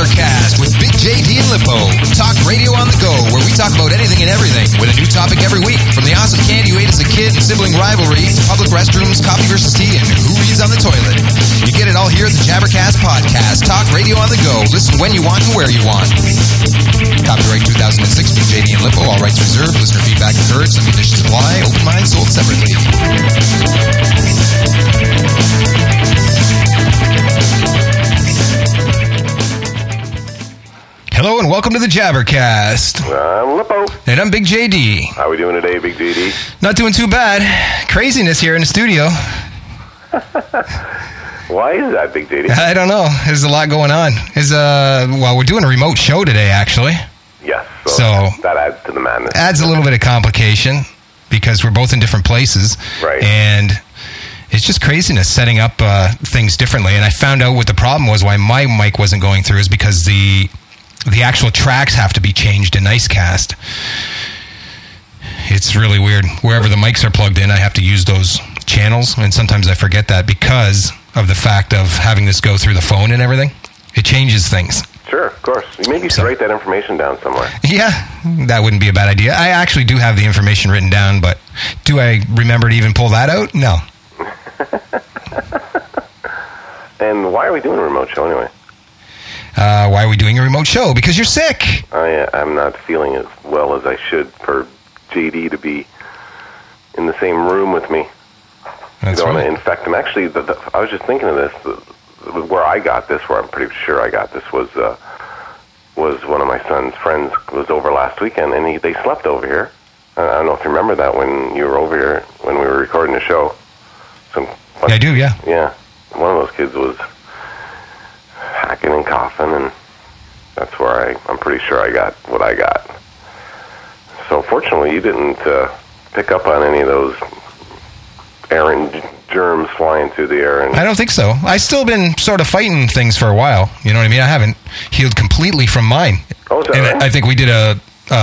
Jabbercast with Big JD and Lippo. Talk radio on the go, where we talk about anything and everything with a new topic every week. From the awesome candy you ate as a kid and sibling rivalry to public restrooms, coffee versus tea, and who reads on the toilet. You get it all here at the Jabbercast Podcast. Talk radio on the go. Listen when you want and where you want. Copyright 2006, Big JD and Lippo. All rights reserved. Listener feedback encouraged. Some conditions apply. Open mind sold separately. Hello and welcome to the Jabbercast. I'm Lippo. And I'm Big JD. How are we doing today, Big JD? Not doing too bad. Craziness here in the studio. Why is that, Big JD? I don't know. There's a lot going on. Well, we're doing a remote show today, actually. Yes. So that adds to the madness. Adds a little bit of complication because we're both in different places. Right. And it's just craziness setting up things differently. And I found out what the problem was, why my mic wasn't going through, is because the actual tracks have to be changed in Nicecast. It's really weird. Wherever the mics are plugged in, I have to use those channels, and sometimes I forget that because of the fact of having this go through the phone and everything. It changes things. Sure, of course. Maybe you should write that information down somewhere. Yeah, that wouldn't be a bad idea. I actually do have the information written down, but do I remember to even pull that out? No. And why are we doing a remote show anyway? Why are we doing a remote show? Because you're sick. I'm not feeling as well as I should for JD to be in the same room with me. That's don't want right. to infect him. Actually, I was just thinking of this. Where I got this, where I'm pretty sure I got this, was one of my son's friends was over last weekend, and they slept over here. I don't know if you remember that when you were over here when we were recording the show. Yeah, I do, yeah. Yeah. One of those kids was hacking and coughing, and that's where I'm pretty sure I got what I got. So fortunately, you didn't pick up on any of those errant germs flying through the air. And I don't think so. I've still been sort of fighting things for a while. You know what I mean? I haven't healed completely from mine. Oh, is that and right? I think we did a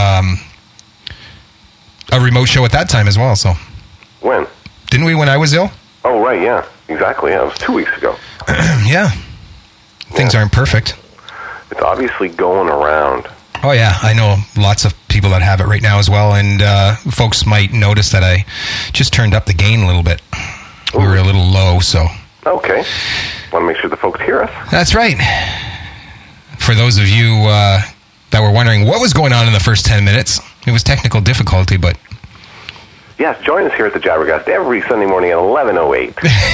remote show at that time as well. So When? Didn't we when I was ill? Oh, right, yeah. Exactly, yeah. It was 2 weeks ago. Yeah. Things aren't perfect. It's obviously going around. Oh, yeah. I know lots of people that have it right now as well, and folks might notice that I just turned up the gain a little bit. We were a little low, so... Okay. Want to make sure the folks hear us? That's right. For those of you that were wondering what was going on in the first 10 minutes, it was technical difficulty, but... Yes, join us here at the Jabbercast every Sunday morning at 11:08.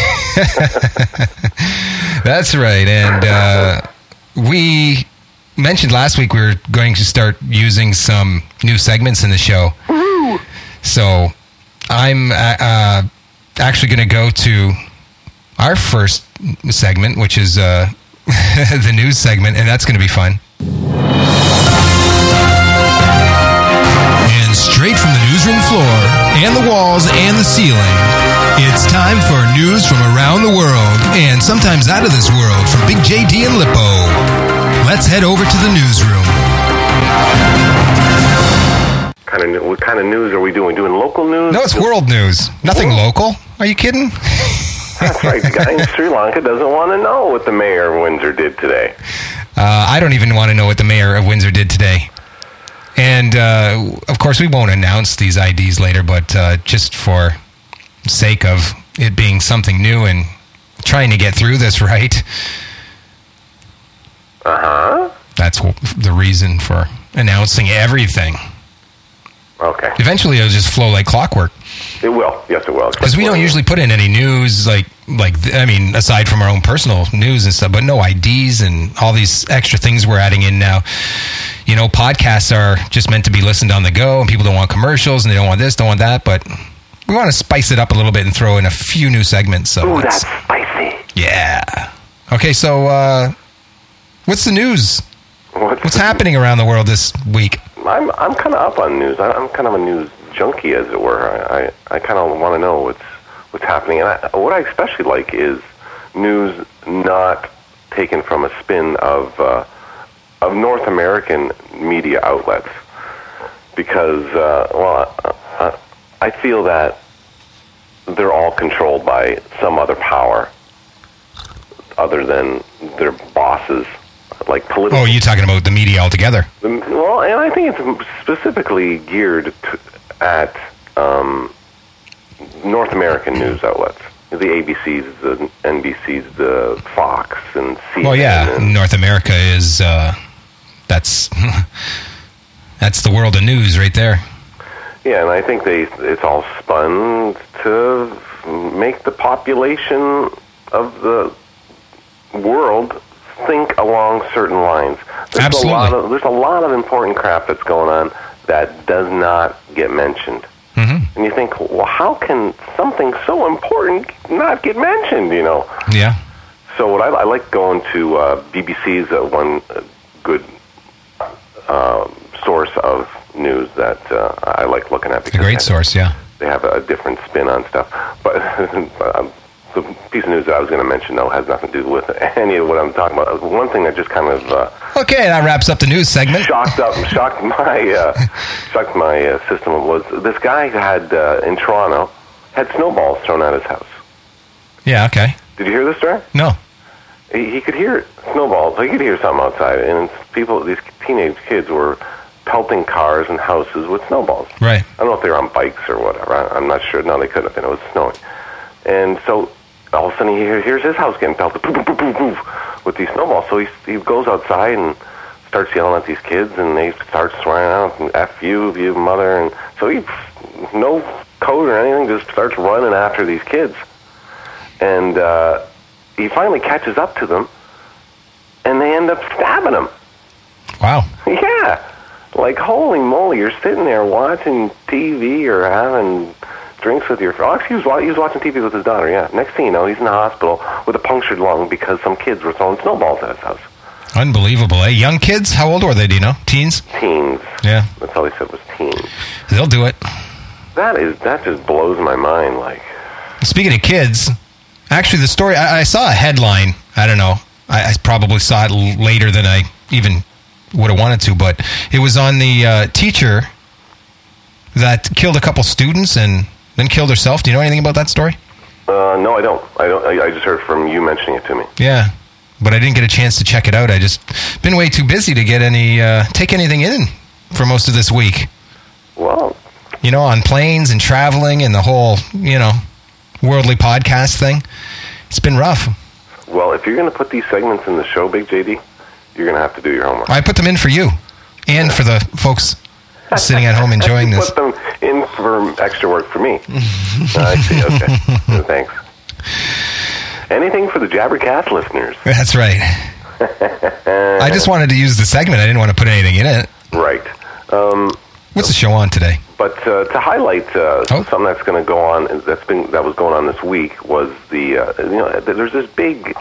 That's right, and we mentioned last week we were going to start using some new segments in the show. Woo-hoo. So I'm actually going to go to our first segment, which is the news segment, and that's going to be fun. And straight from the newsroom floor, and the walls, and the ceiling, it's time for news from around the world, and sometimes out of this world, from Big JD and Lippo. Let's head over to the newsroom. What kind of news are we doing? Doing local news? No, it's world news. Nothing local. Are you kidding? That's right. The guy in Sri Lanka doesn't want to know what the mayor of Windsor did today. I don't even want to know what the mayor of Windsor did today. And, of course, we won't announce these IDs later, but just for sake of it being something new and trying to get through this right. Uh-huh. That's the reason for announcing everything. Okay. Eventually, it'll just flow like clockwork. It will. Yes, it will. Because we don't usually put in any news, aside from our own personal news and stuff, but no IDs and all these extra things we're adding in now. You know, podcasts are just meant to be listened on the go, and people don't want commercials, and they don't want this, don't want that, but we want to spice it up a little bit and throw in a few new segments. So ooh, that's spicy. Yeah. Okay, so what's the news? What's happening around the world this week? I'm kind of up on news. I'm kind of a news junkie, as it were. I kind of want to know what's happening, and what I especially like is news not taken from a spin of North American media outlets, because I feel that they're all controlled by some other power other than their bosses like political. Oh, you're talking about the media altogether. Well, and I think it's specifically geared at North American news outlets. The ABCs, the NBCs, the Fox, and CNN. Well, yeah, North America is, that's the world of news right there. Yeah, and I think it's all spun to make the population of the world think along certain lines. Absolutely. There's a lot of important crap that's going on that does not get mentioned. Mm-hmm. And you think, well, how can something so important not get mentioned, you know? Yeah. So what I like going to BBC's one good source of news that I like looking at. Because a great source, yeah. They have a different spin on stuff. But the piece of news that I was going to mention, though, has nothing to do with any of what I'm talking about. One thing that just kind of okay, that wraps up the news segment. shocked my system was this guy had in Toronto had snowballs thrown at his house. Yeah, okay. Did you hear this story? No. He could hear snowballs. He could hear something outside, and these teenage kids were pelting cars and houses with snowballs. Right. I don't know if they were on bikes or whatever. I'm not sure. No, they couldn't have been. It was snowing. And so all of a sudden he hears his house getting pelted poof, poof, poof, poof, with these snowballs. So he goes outside and starts yelling at these kids, and they start swearing out, and F you mother. And so he, no code or anything, just starts running after these kids. And he finally catches up to them, and they end up stabbing him. Wow. Yeah. Like, holy moly, you're sitting there watching TV or having drinks with your friend. He was watching TV with his daughter, yeah. Next thing you know, he's in the hospital with a punctured lung because some kids were throwing snowballs at his house. Unbelievable, eh? Young kids? How old were they, do you know? Teens? Teens. Yeah. That's all he said was teens. They'll do it. That just blows my mind, like. Speaking of kids, actually the story, I saw a headline, I don't know, I probably saw it later than I even would have wanted to, but it was on the teacher that killed a couple students and then killed herself. Do you know anything about that story? No, I don't. I just heard from you mentioning it to me. Yeah, but I didn't get a chance to check it out. I just been way too busy to get take anything in for most of this week. Well, you know, on planes and traveling and the whole, worldly podcast thing. It's been rough. Well, if you're going to put these segments in the show, Big JD, you're going to have to do your homework. I put them in for you and for the folks sitting at home enjoying this. Put them in for extra work for me. I see, okay. Thanks. Anything for the Jabbercast listeners. That's right. I just wanted to use the segment. I didn't want to put anything in it. Right. What's the show on today? But to highlight something that's going to go on, that was going on this week, was there's this big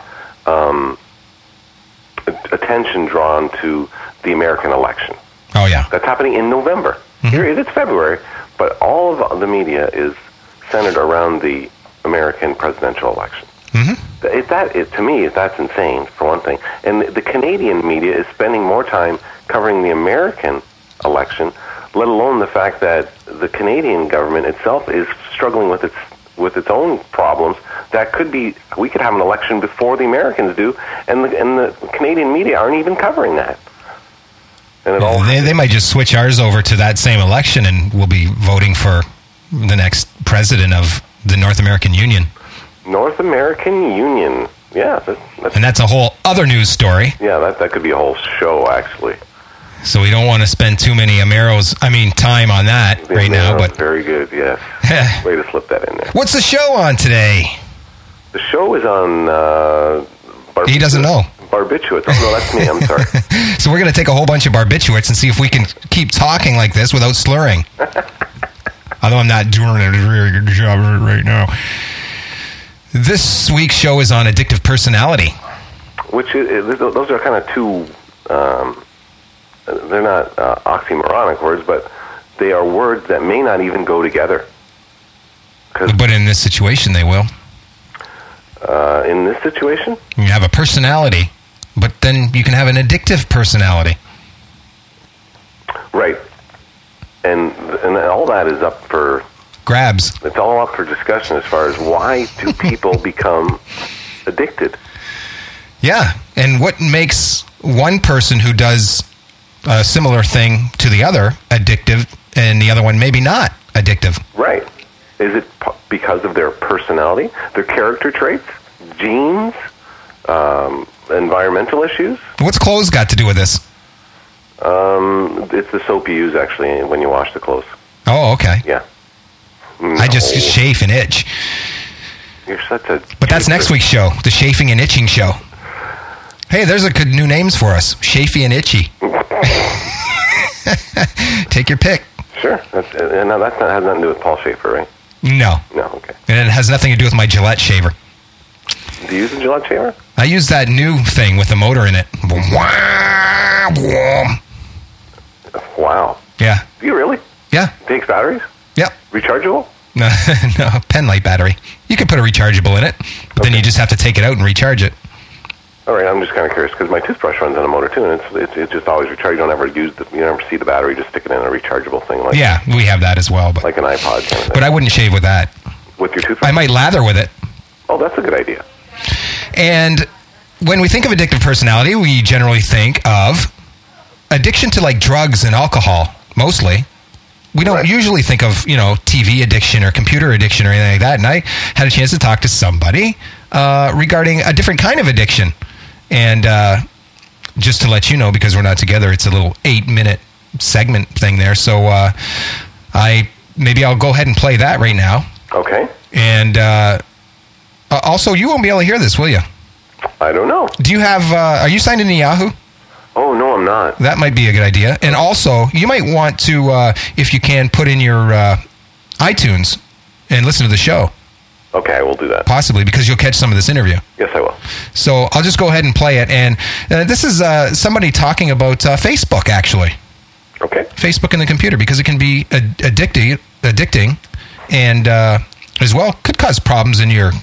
attention drawn to the American election. Oh, yeah. That's happening in November. Mm-hmm. Here it's February, but all of the media is centered around the American presidential election. Mm-hmm. To me, that's insane, for one thing. And the Canadian media is spending more time covering the American election, let alone the fact that the Canadian government itself is struggling with its own problems. That could be, we could have an election before the Americans do, and the Canadian media aren't even covering that. And they might just switch ours over to that same election, and we'll be voting for the next president of the North American Union. North American Union, yeah. And that's a whole other news story. Yeah, that could be a whole show, actually. So we don't want to spend too many time on that right now. But very good, yes. Way to slip that in there. What's the show on today? The show is on... He doesn't know. Barbiturates. Oh, no, that's me. I'm sorry. So we're going to take a whole bunch of barbiturates and see if we can keep talking like this without slurring. Although I'm not doing a very good job right now. This week's show is on addictive personality. Which those are kind of two... they're not oxymoronic words, but they are words that may not even go together. But in this situation, they will. In this situation? You have a personality, but then you can have an addictive personality. Right. And all that is up for... grabs. It's all up for discussion as far as why do people become addicted. Yeah. And what makes one person who does a similar thing to the other addictive and the other one maybe not addictive? Right. Is it because of their personality, their character traits, genes, environmental issues? What's clothes got to do with this? It's the soap you use, actually, when you wash the clothes. Oh, okay. Yeah. No. I just chafe and itch. You're such a... But that's next week's show, the chafing and itching show. Hey, there's a good new names for us. Chafy and itchy. Take your pick. Sure. No, that has nothing to do with Paul Schaefer, right? No. No, okay. And it has nothing to do with my Gillette shaver. Do you use a Gillette shaver? I use that new thing with the motor in it. Wow. Yeah. Do you really? Yeah. It takes batteries? Yep. Rechargeable? No, pen light battery. You could put a rechargeable in it, but then you just have to take it out and recharge it. All right, I'm just kind of curious because my toothbrush runs on a motor too, and it's just always recharged. You never see the battery. Just stick it in a rechargeable thing, like yeah, we have that as well, but like an iPod kind of thing. But I wouldn't shave with that. With your toothbrush? I might lather with it. Oh, that's a good idea. And when we think of addictive personality, we generally think of addiction to like drugs and alcohol, mostly. We don't usually think of, TV addiction or computer addiction or anything like that. And I had a chance to talk to somebody regarding a different kind of addiction. And just to let you know, because we're not together, it's a little 8-minute segment thing there. So maybe I'll go ahead and play that right now. Okay. And also, you won't be able to hear this, will you? I don't know. Do you have, are you signed into Yahoo? Oh, no, I'm not. That might be a good idea. And also, you might want to, if you can, put in your iTunes and listen to the show. Okay, I will do that. Possibly, because you'll catch some of this interview. Yes, I will. So I'll just go ahead and play it. And this is somebody talking about Facebook, actually. Okay. Facebook and the computer, because it can be addicting, and as well could cause problems in your,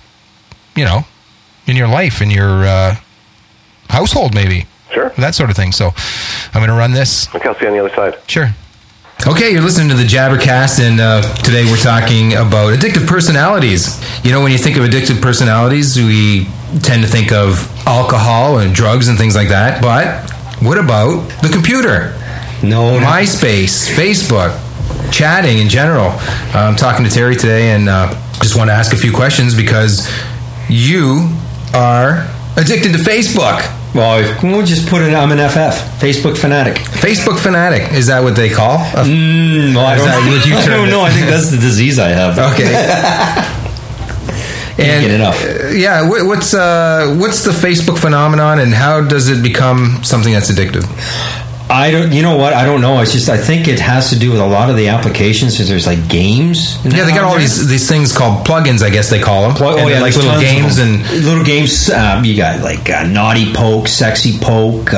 in your life, in your household, maybe. Sure. That sort of thing. So I'm going to run this. Okay, I'll see you on the other side. Sure. Okay, you're listening to the Jabbercast, and today we're talking about addictive personalities. When you think of addictive personalities, we tend to think of alcohol and drugs and things like that. But what about the computer? No. MySpace, Facebook, chatting in general. I'm talking to Terry today, and just want to ask a few questions because you are addicted to Facebook. Well, we'll just put it, I'm an FF, Facebook fanatic. Facebook fanatic, is that what they call? I don't know. I think that's the disease I have. Okay. Can't get enough. Yeah, what's the Facebook phenomenon, and how does it become something that's addictive? You know what? I don't know. It's just, I think it has to do with a lot of the applications. So there's like games. Yeah, they got all these things called plugins, I guess they call them. Like little games and little games. You got like Naughty Poke, Sexy Poke,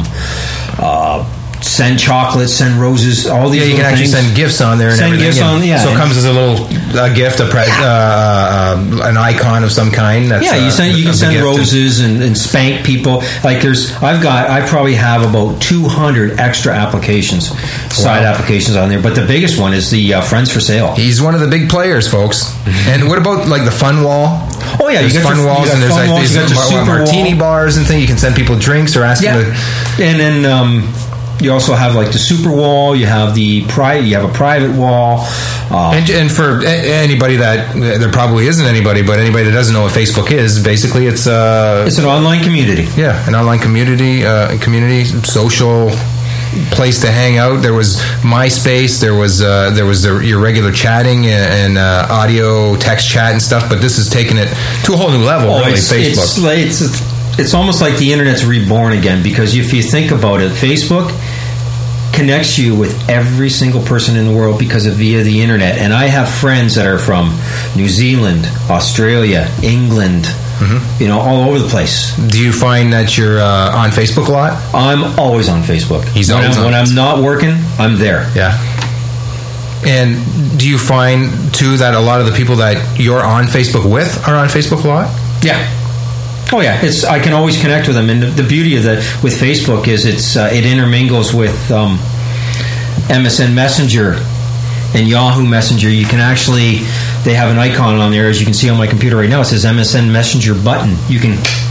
Send Chocolates, Send Roses, all these. Yeah, you can actually send gifts on there and everything. Gifts on, yeah. So it comes as a little gift, an icon of some kind. That's, you can send roses and spank people. Like I probably have about 200 extra applications, side applications on there. But the biggest one is the Friends for Sale. He's one of the big players, folks. And what about like the Fun Wall? Oh yeah, there's Fun Walls, and there's like these martini bars and things. You can send people drinks or ask them to. And then. You also have like the super wall. You have you have a private wall. And for anybody there probably isn't anybody, but anybody that doesn't know what Facebook is, basically it's an online community. Yeah, an online community, social place to hang out. There was MySpace. There was your regular chatting and audio, text chat and stuff. But this is taking it to a whole new level. Facebook. It's almost like the internet's reborn again, because if you think about it, Facebook connects you with every single person in the world via the internet. And I have friends that are from New Zealand, Australia, England, all over the place. Do you find that you're on Facebook a lot? I'm always on Facebook. When I'm not working, I'm there. Yeah. And do you find, too, that a lot of the people that you're on Facebook with are on Facebook a lot? Yeah. Oh yeah, I can always connect with them, and the beauty of with Facebook is it intermingles with MSN Messenger and Yahoo Messenger. You can they have an icon on there, as you can see on my computer right now. It says MSN Messenger button. You can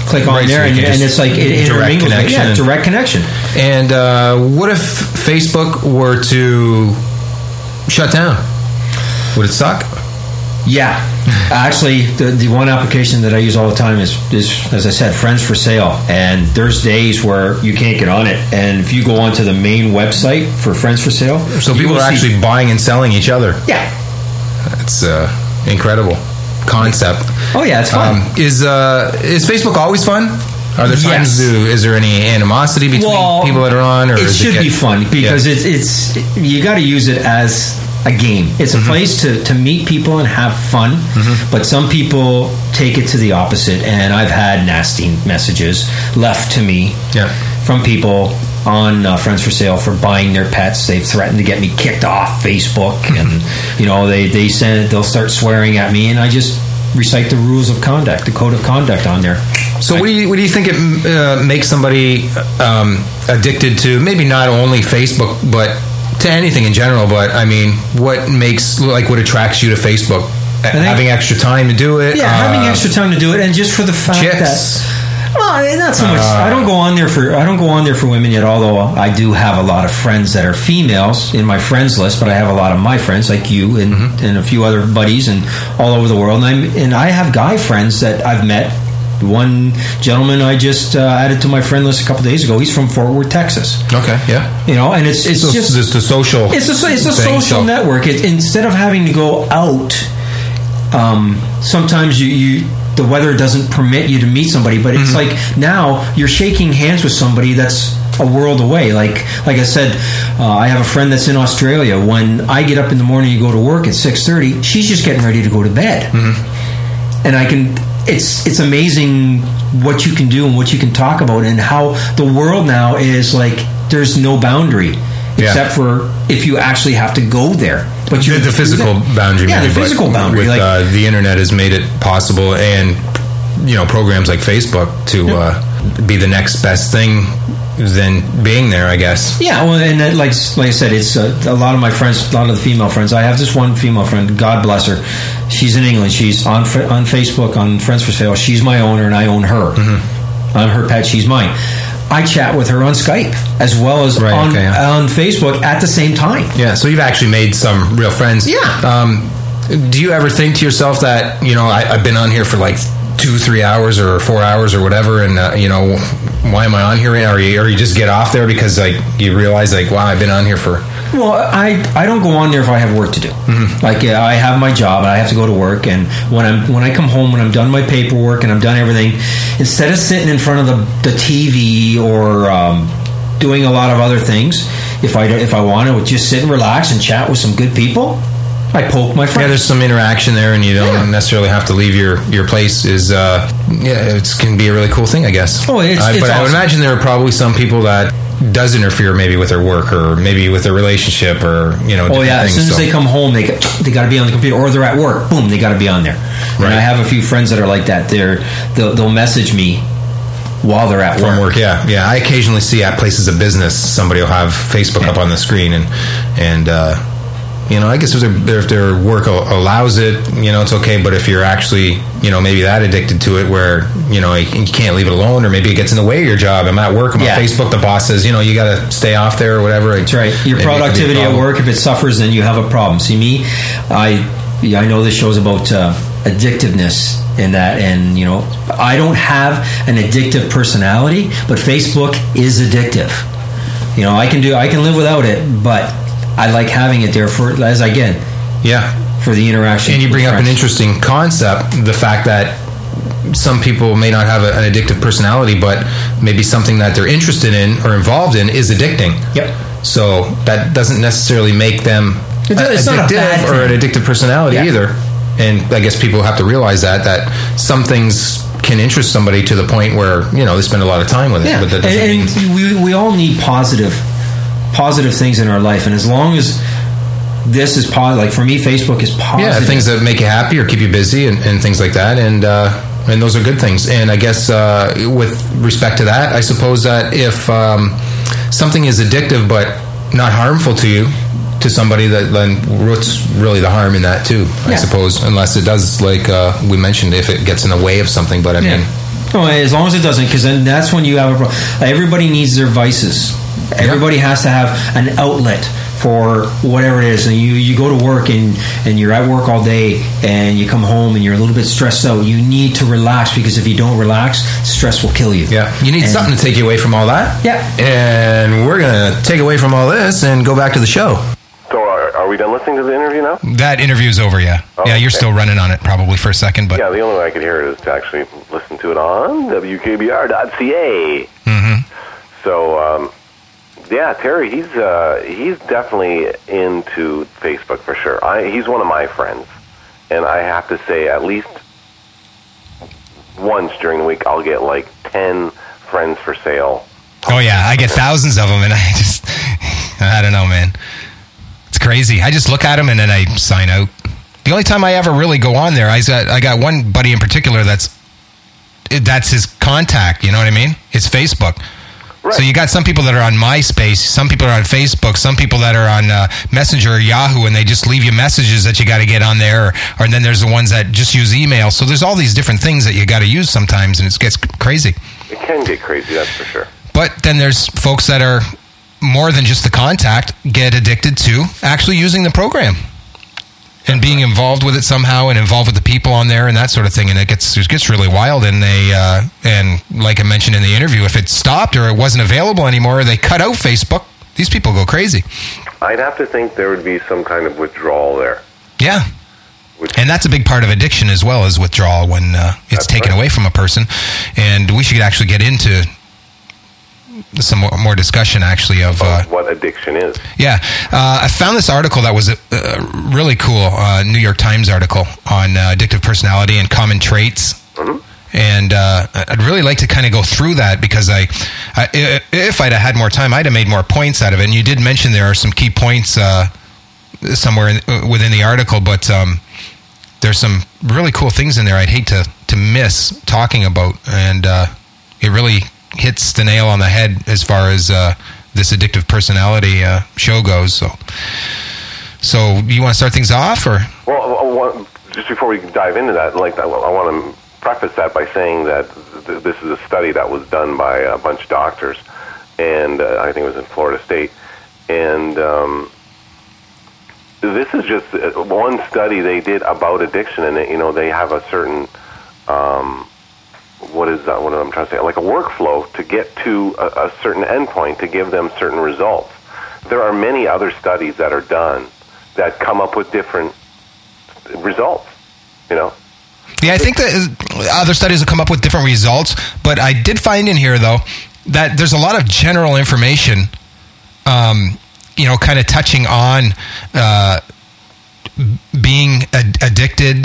click on Right, there, so you can and just it's like it direct intermingles. connection. Yeah, direct connection. And what if Facebook were to shut down? Would it suck? Yeah, actually, the one application that I use all the time is, as I said, Friends for Sale. And there's days where you can't get on it. And if you go onto the main website for Friends for Sale, So you people will are see- actually buying and selling each other. Yeah. It's incredible concept. Oh yeah, it's fun. Is Facebook always fun? Are there times Yes. is there any animosity between people that are on? Or it does should be fun because Yeah. it's you got to use it as a game. It's a place to meet people and have fun. But some people take it to the opposite, and I've had nasty messages left to me Yeah. from people on Friends for Sale for buying their pets. They've threatened to get me kicked off Facebook, and they'll start swearing at me, and I just recite the rules of conduct, the code of conduct on there. So what do you think it makes somebody addicted to? Maybe not only Facebook, but to anything in general. But I mean, what attracts you to Facebook? Having extra time to do it. Yeah, having extra time to do it, and just for the fact chicks. that. Well, not so much. I don't go on there for women yet. Although I do have a lot of friends that are females in my friends list, but I have a lot of my friends like you and a few other buddies and all over the world. And I have guy friends that I've met. One gentleman I just added to my friend list a couple days ago. He's from Fort Worth, Texas. Okay, yeah. And it's So just it's a social. It's a thing, social so- network. Instead of having to go out, sometimes the weather doesn't permit you to meet somebody. But it's like now you're shaking hands with somebody that's a world away. Like I said, I have a friend that's in Australia. When I get up in the morning and go to work at 6:30, she's just getting ready to go to bed, and I can. It's amazing what you can do and what you can talk about, and how the world now is like there's no boundary except for if you actually have to go there. But the physical boundary. Yeah, maybe, the but physical boundary. With the internet has made it possible, and programs like Facebook to be the next best thing than being there, I guess. Yeah, well, and like I said, it's a lot of my friends, a lot of the female friends. I have this one female friend, God bless her. She's in England. She's on Facebook, on Friends for Sale. She's my owner, and I own her. I'm her pet. She's mine. I chat with her on Skype as well as on Facebook at the same time. Yeah, so you've actually made some real friends. Yeah. Do you ever think to yourself that, I've been on here for like 2-3 hours or 4 hours or whatever, and why am I on here? Or you just get off there because you realize wow, I've been on here for. Well, I don't go on there if I have work to do. Like I have my job and I have to go to work, and when I come home, when I'm done my paperwork and I'm done everything, instead of sitting in front of the TV or doing a lot of other things, if I want to just sit and relax and chat with some good people, I poke my friend. Yeah, there's some interaction there, and you don't necessarily have to leave your place. It can be a really cool thing, I guess. Oh, it's but awesome. I would imagine there are probably some people that does interfere maybe with their work or maybe with their relationship or Oh yeah, as soon as they come home, they got to be on the computer, or they're at work. Boom, they got to be on there. Right. And I have a few friends that are like that. They'll message me while they're at from work. Yeah. I occasionally see at places of business somebody will have Facebook up on the screen, and I guess if their work allows it, it's okay. But if you're actually, maybe that addicted to it, where you can't leave it alone, or maybe it gets in the way of your job. I'm at work. I'm on Facebook. The boss says, you got to stay off there or whatever. That's right. Your productivity at work, if it suffers, then you have a problem. See me, I know this show's about addictiveness in that, and I don't have an addictive personality, but Facebook is addictive. I can live without it, but I like having it there for the interaction. And you bring up an interesting concept, the fact that some people may not have an addictive personality, but maybe something that they're interested in or involved in is addicting. Yep. So that doesn't necessarily make them it's not a bad or an addictive personality either. And I guess people have to realize that some things can interest somebody to the point where they spend a lot of time with it. Yeah. But that doesn't mean we all need positive things in our life, and as long as this is positive, like for me, Facebook is positive. Yeah, things that make you happy or keep you busy and things like that, and those are good things. And I guess with respect to that, I suppose that if something is addictive but not harmful to you, to somebody, that then what's really the harm in that too? I suppose, unless it does, like we mentioned, if it gets in the way of something. But I mean, No, as long as it doesn't, because then that's when you have a problem. Everybody needs their vices. Everybody has to have an outlet for whatever it is. And you go to work and you're at work all day and you come home and you're a little bit stressed out. You need to relax, because if you don't relax, stress will kill you. Yeah, you need something to take you away from all that. Yeah. And we're going to take away from all this and go back to the show. So are we done listening to the interview now? That interview's over, yeah. Oh, yeah, you're okay. still running on it probably for a second. But Yeah, the only way I could hear it is to actually listen to it on WKBR.ca. Mm-hmm. So, yeah, Terry, he's definitely into Facebook for sure. He's one of my friends, and I have to say, at least once during the week, I'll get like 10 friends for sale. Oh, yeah, I get thousands of them, and I don't know, man. It's crazy. I just look at them, and then I sign out. The only time I ever really go on there, I got one buddy in particular that's his contact, you know what I mean? It's Facebook. Right. So you got some people that are on MySpace, some people are on Facebook, some people that are on Messenger or Yahoo, and they just leave you messages that you got to get on there, or then there's the ones that just use email. So there's all these different things that you got to use sometimes, and it gets crazy. It can get crazy, that's for sure. But then there's folks that are more than just the contact, get addicted to actually using the program and being involved with it somehow, and involved with the people on there and that sort of thing. And it gets really wild. And and like I mentioned in the interview, if it stopped or it wasn't available anymore, or they cut out Facebook, these people go crazy. I'd have to think there would be some kind of withdrawal there. Yeah. And that's a big part of addiction as well, as withdrawal when it's taken away from a person. And we should actually get into some more discussion, actually, of what addiction is. Yeah. I found this article that was really cool, New York Times article on addictive personality and common traits. Mm-hmm. And I'd really like to kind of go through that, because if I'd have had more time, I'd have made more points out of it. And you did mention there are some key points somewhere within the article, but there's some really cool things in there I'd hate to miss talking about. And it really hits the nail on the head as far as this addictive personality show goes. So you want to start things off, or? Well, just before we dive into that, like I want to preface that by saying that this is a study that was done by a bunch of doctors, and I think it was in Florida State, and this is just one study they did about addiction, and they have a certain what am I trying to say? Like a workflow to get to a certain endpoint to give them certain results. There are many other studies that are done that come up with different results. Yeah, I think that other studies will come up with different results, but I did find in here, though, that there's a lot of general information, kind of touching on being addicted,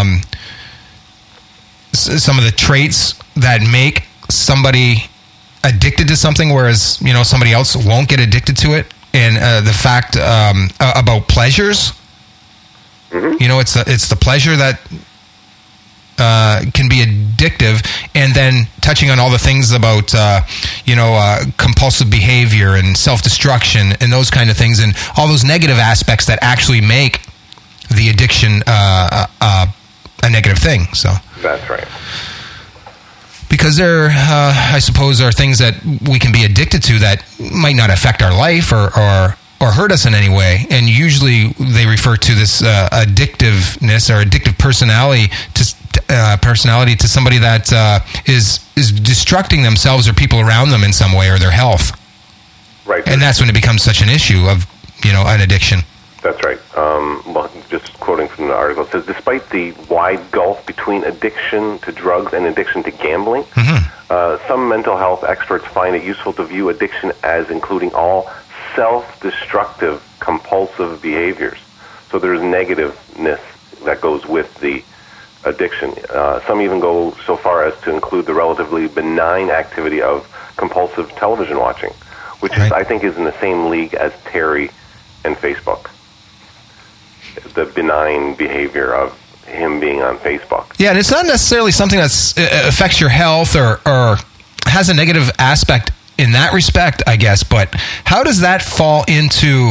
some of the traits that make somebody addicted to something, whereas somebody else won't get addicted to it, and the fact about pleasures. Mm-hmm. It's the pleasure that can be addictive, and then touching on all the things about compulsive behavior and self-destruction and those kind of things, and all those negative aspects that actually make the addiction a negative thing. So that's right. Because there, I suppose, are things that we can be addicted to that might not affect our life or hurt us in any way. And usually they refer to this addictiveness or addictive personality to somebody that is destructing themselves or people around them in some way, or their health. Right. And that's when it becomes such an issue of, an addiction. That's right. Well, just quoting from the article, it says, despite the wide gulf between addiction to drugs and addiction to gambling, mm-hmm. Some mental health experts find it useful to view addiction as including all self-destructive compulsive behaviors. So there's negativeness that goes with the addiction. Some even go so far as to include the relatively benign activity of compulsive television watching, which is, I think, is in the same league as Terry and Facebook. The benign behavior of him being on Facebook. Yeah, and it's not necessarily something that affects your health or has a negative aspect in that respect, I guess. But how does that fall into,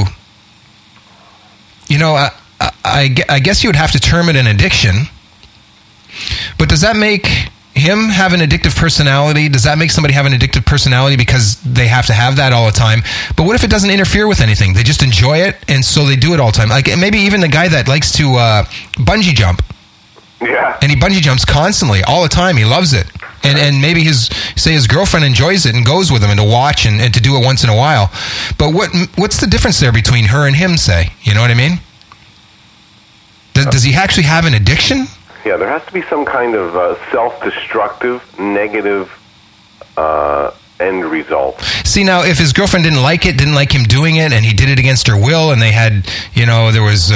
I guess you would have to term it an addiction. But does that make, him have an addictive personality? Does that make somebody have an addictive personality because they have to have that all the time? But what if it doesn't interfere with anything? They just enjoy it, and so they do it all the time. Like maybe even the guy that likes to bungee jump. Yeah. And he bungee jumps constantly, all the time. He loves it. And maybe his girlfriend enjoys it and goes with him and to watch and to do it once in a while. But what's the difference there between her and him, say? You know what I mean? Does he actually have an addiction? Yeah, there has to be some kind of self-destructive, negative end result. See, now, if his girlfriend didn't like him doing it, and he did it against her will, and they had, there was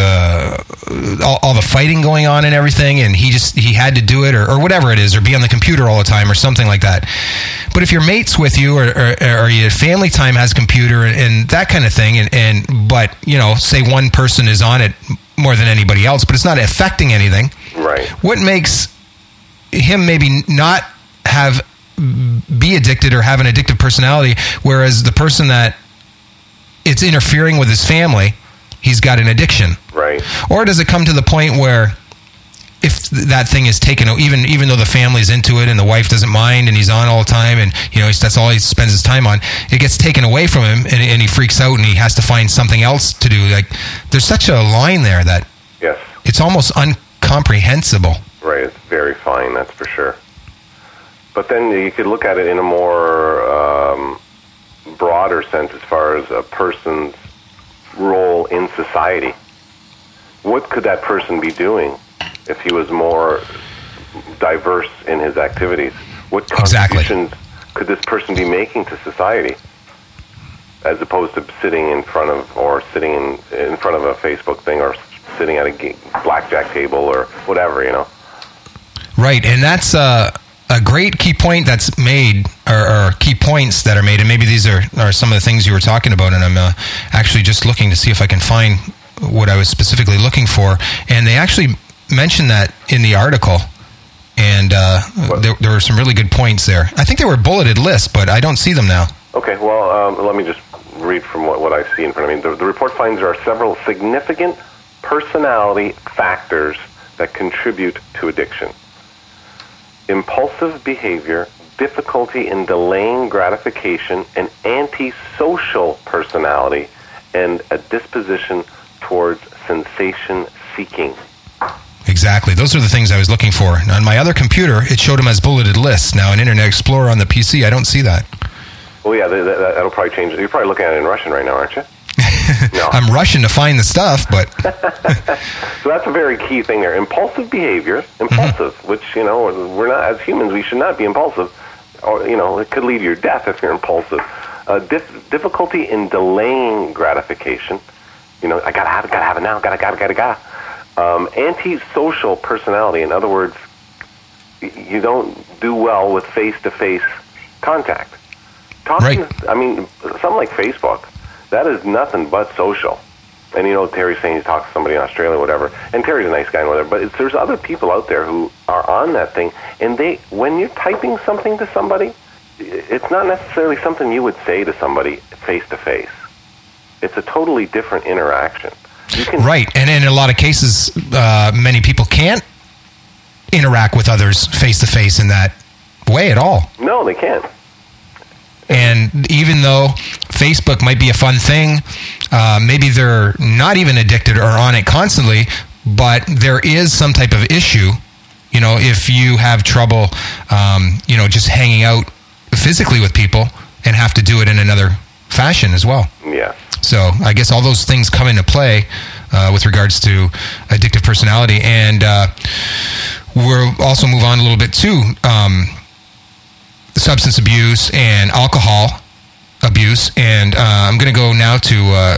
all the fighting going on and everything, and he had to do it, or whatever it is, or be on the computer all the time, or something like that. But if your mate's with you, or your family time has computer, and that kind of thing, but say one person is on it more than anybody else, but it's not affecting anything. Right. What makes him maybe not be addicted or have an addictive personality, whereas the person that it's interfering with his family, he's got an addiction? Right. Or does it come to the point where if that thing is taken, even though the family's into it and the wife doesn't mind and he's on all the time and that's all he spends his time on, it gets taken away from him and he freaks out and he has to find something else to do? Like, there's such a line there that yes, it's almost incomprehensible. Right, it's very fine, that's for sure. But then you could look at it in a more broader sense as far as a person's role in society. What could that person be doing if he was more diverse in his activities? What contributions could this person be making to society, as opposed to sitting in front of a Facebook thing, or sitting at a blackjack table or whatever, Right, and that's a great key point that's made, or key points that are made, and maybe these are some of the things you were talking about, and I'm actually just looking to see if I can find what I was specifically looking for, and they actually mentioned that in the article, and there were some really good points there. I think they were bulleted lists, but I don't see them now. Okay, well, let me just read from what I see in front of me. The report finds there are several significant personality factors that contribute to addiction. Impulsive behavior, difficulty in delaying gratification, an antisocial personality, and a disposition towards sensation seeking. Exactly. Those are the things I was looking for. On my other computer, it showed them as bulleted lists. Now, in Internet Explorer on the PC, I don't see that. Well, yeah, that'll probably change. You're probably looking at it in Russian right now, aren't you? No. I'm rushing to find the stuff, but... So that's a very key thing there. Impulsive behavior, which, we're not, as humans, we should not be impulsive. Or, it could lead to your death if you're impulsive. Difficulty in delaying gratification. I gotta have it now. Gotta. Antisocial personality. In other words, you don't do well with face-to-face contact. Talking, right. Something like Facebook, that is nothing but social. And Terry's saying he talks to somebody in Australia or whatever, and Terry's a nice guy and whatever, but there's other people out there who are on that thing, and when you're typing something to somebody, it's not necessarily something you would say to somebody face-to-face. It's a totally different interaction. Right, and in a lot of cases, many people can't interact with others face-to-face in that way at all. No, they can't. And even though Facebook might be a fun thing, maybe they're not even addicted or on it constantly, but there is some type of issue, if you have trouble, just hanging out physically with people and have to do it in another fashion as well. Yeah. So I guess all those things come into play with regards to addictive personality. And we'll also move on a little bit to substance abuse and alcohol abuse. And I'm going to go now to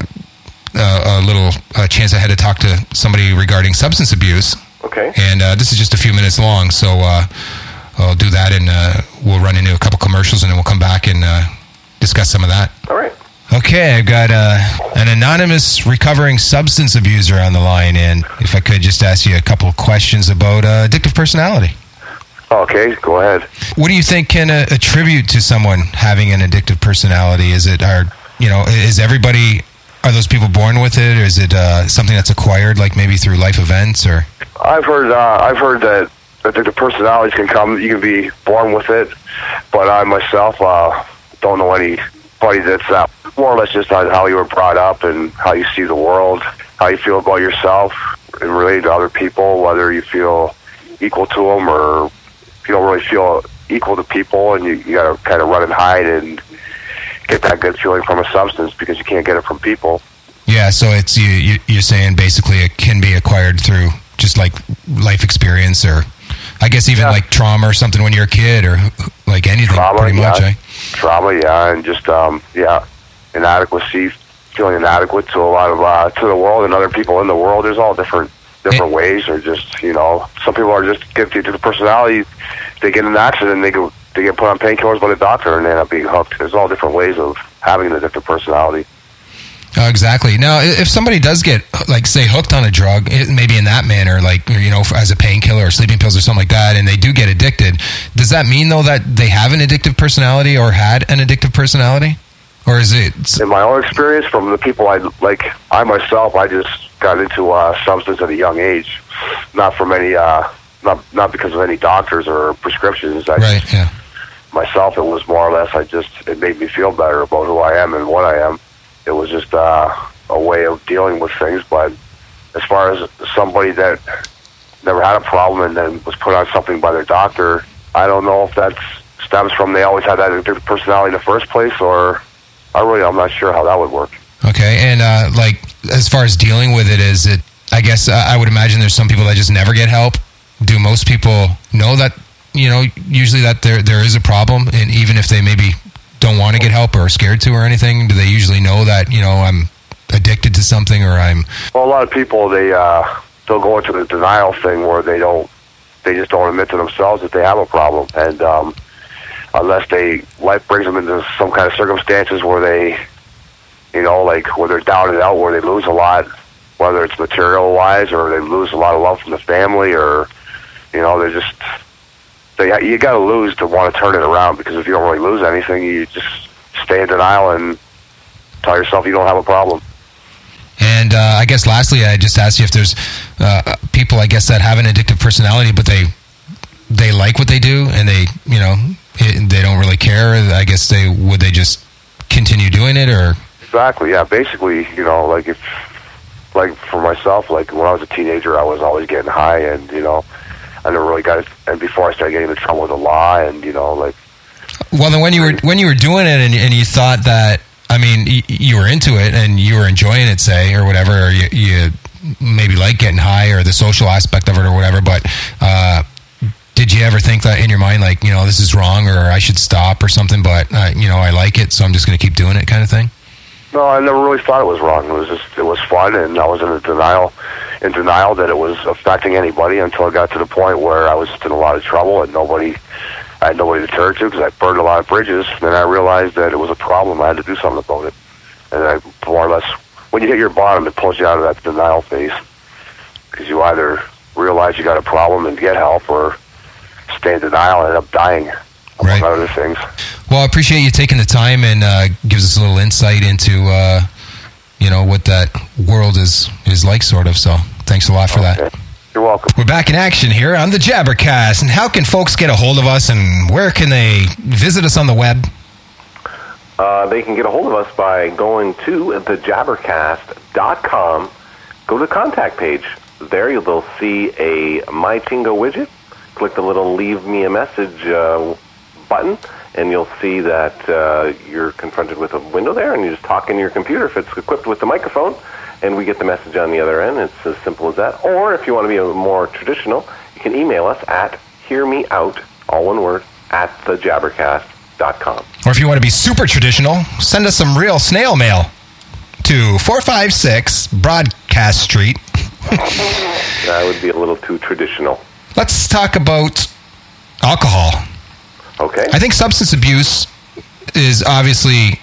a little chance I had to talk to somebody regarding substance abuse. Okay. And this is just a few minutes long, so I'll do that, and we'll run into a couple commercials, and then we'll come back and discuss some of that. All right. Okay, I've got an anonymous recovering substance abuser on the line, and if I could just ask you a couple of questions about addictive personality. Okay, go ahead. What do you think can attribute to someone having an addictive personality? Is it is everybody, are those people born with it, or is it something that's acquired, like maybe through life events, or? I've heard that addictive personalities can come. You can be born with it, but I myself don't know anybody that's more or less just on how you were brought up and how you see the world, how you feel about yourself and related to other people, whether you feel equal to them or if you don't really feel equal to people, and you got to kind of run and hide and get that good feeling from a substance because you can't get it from people. Yeah, so it's you're saying basically it can be acquired through just like life experience, or I guess even like trauma or something when you're a kid, or like anything pretty much. Trauma, and just inadequacy, feeling inadequate to a lot of to the world and other people in the world. There's all different ways, or just some people are just gifted to the personality. They get in an accident, they get put on painkillers by the doctor, and they end up being hooked. There's all different ways of having an addictive personality. Oh, exactly. Now, if somebody does get, like, say, hooked on a drug, maybe in that manner, like, as a painkiller or sleeping pills or something like that, and they do get addicted, does that mean, though, that they have an addictive personality or had an addictive personality? Or is it... In my own experience, from the people I myself, I just got into substance at a young age. Not from any, not because of any doctors or prescriptions. Myself, it was more or less, it made me feel better about who I am and what I am. It was just a way of dealing with things. But as far as somebody that never had a problem and then was put on something by their doctor, I don't know if that stems from they always had that addictive personality in the first place, or I'm not sure how that would work. Okay, and like as far as dealing with it, is it? I guess I would imagine there's some people that just never get help. Do most people know that usually that there is a problem, and even if they maybe don't want to get help or are scared to or anything, do they usually know that I'm addicted to something, or I'm... Well, a lot of people, they'll go into the denial thing where they just don't admit to themselves that they have a problem, and unless life brings them into some kind of circumstances where they where they're down and out, where they lose a lot, whether it's material wise or they lose a lot of love from the family, or they're just... You got to lose to want to turn it around, because if you don't really lose anything, you just stay in denial and tell yourself you don't have a problem. And I guess lastly, I just asked you if there's people, I guess, that have an addictive personality, but they like what they do, and they don't really care. I guess would they just continue doing it, or? Exactly. Yeah. Basically, like for myself, like when I was a teenager, I was always getting high, and I never really got it, and before I started getting into trouble with the law, and Well, then when you were doing it, and you thought that, I mean, you were into it and you were enjoying it, say, or whatever, or you maybe like getting high or the social aspect of it or whatever, but did you ever think that in your mind, like, this is wrong, or I should stop or something, but I like it, so I'm just going to keep doing it, kind of thing? No, I never really thought it was wrong. It was fun, and I was in denial that it was affecting anybody, until it got to the point where I was in a lot of trouble and I had nobody to turn to, because I burned a lot of bridges. And then I realized that it was a problem. I had to do something about it. And I more or less, when you hit your bottom, it pulls you out of that denial phase, because you either realize you got a problem and get help, or stay in denial and end up dying, among other things. Well, I appreciate you taking the time, and gives us a little insight into what that world is like, sort of. So thanks a lot for that. You're welcome. We're back in action here on the Jabbercast. And how can folks get a hold of us, and where can they visit us on the web? They can get a hold of us by going to thejabbercast.com. Go to the contact page. There you'll see a My Tingo widget. Click the little Leave Me a Message button, and you'll see that you're confronted with a window there, and you just talk into your computer if it's equipped with the microphone, and we get the message on the other end. It's as simple as that. Or if you want to be a more traditional, you can email us at hearmeout, all one word, at thejabbercast.com. Or if you want to be super traditional, send us some real snail mail to 456 Broadcast Street. That would be a little too traditional. Let's talk about alcohol. Okay. I think substance abuse is obviously,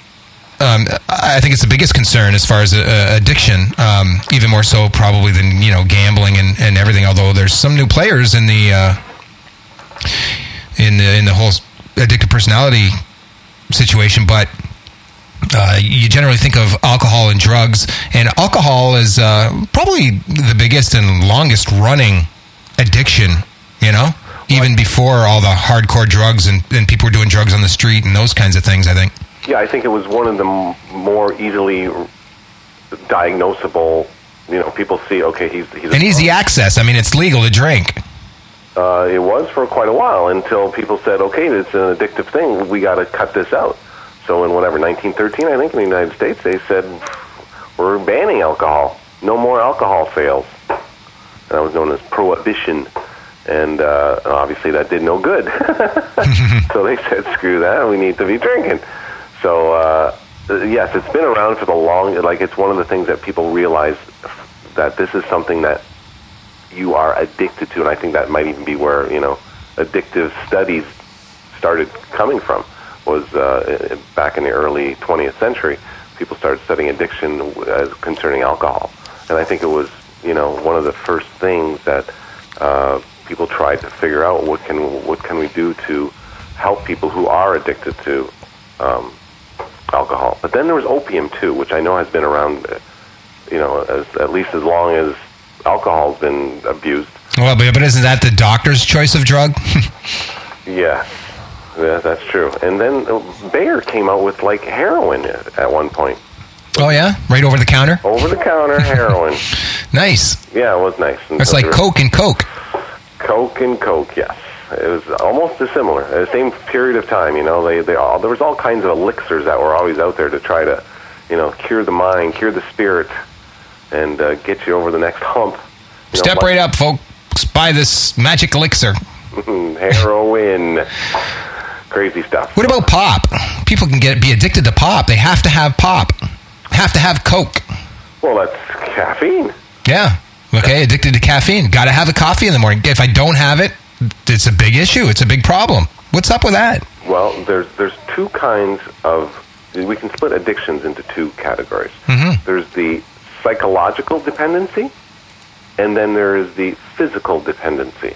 I think it's the biggest concern as far as addiction, even more so probably than, gambling and everything, although there's some new players in the whole addictive personality situation, but you generally think of alcohol and drugs, and alcohol is probably the biggest and longest running addiction, even before all the hardcore drugs and people were doing drugs on the street and those kinds of things, I think. Yeah, I think it was one of the more easily diagnosable. People see, okay, he's and easy access. I mean, it's legal to drink. It was for quite a while until people said, okay, it's an addictive thing. We got to cut this out. So in 1913, I think, in the United States, they said, we're banning alcohol. No more alcohol sales. And that was known as prohibition. And obviously that did no good. So they said, screw that, we need to be drinking. So, yes, it's been around for the long, it's one of the things that people realize that this is something that you are addicted to. And I think that might even be where, addictive studies started coming from, was back in the early 20th century. People started studying addiction as concerning alcohol. And I think it was, one of the first things that people tried to figure out, what can we do to help people who are addicted to alcohol. But then there was opium too, which I know has been around, at least as long as alcohol's been abused. Well, but isn't that the doctor's choice of drug? Yeah, that's true. And then Bayer came out with heroin at one point. Oh yeah, right over the counter. Over the counter heroin. Nice. Yeah, it was nice. It's like Coke and Coke. Coke and Coke, yes. It was almost similar. At the same period of time, there was all kinds of elixirs that were always out there to try to, cure the mind, cure the spirit, and get you over the next hump. Step right up, folks. Buy this magic elixir. Heroin. Crazy stuff. What about pop? People can be addicted to pop. They have to have pop. Have to have Coke. Well, that's caffeine. Yeah. Okay, addicted to caffeine. Got to have a coffee in the morning. If I don't have it, it's a big issue. It's a big problem. What's up with that? Well, there's two kinds of... We can split addictions into two categories. Mm-hmm. There's the psychological dependency, and then there is the physical dependency.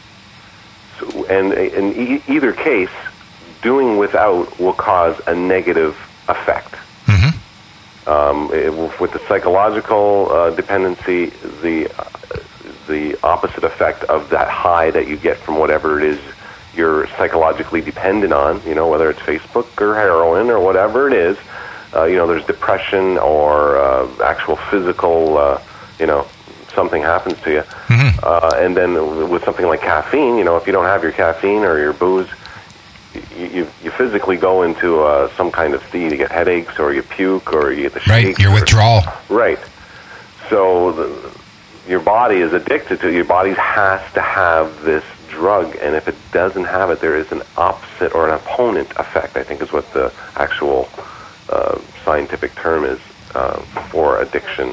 So, and in either case, doing without will cause a negative effect. Mm-hmm. With the psychological dependency, the opposite effect of that high that you get from whatever it is you're psychologically dependent on, whether it's Facebook or heroin or whatever it is, there's depression or actual physical, something happens to you. Mm-hmm. And then with something like caffeine, if you don't have your caffeine or your booze, you physically go into some kind of state. You get headaches, or you puke, or you get the shakes. Right, your withdrawal. Right. So your body is addicted to it. Your body has to have this drug, and if it doesn't have it, there is an opposite or an opponent effect, I think is what the actual scientific term is for addiction,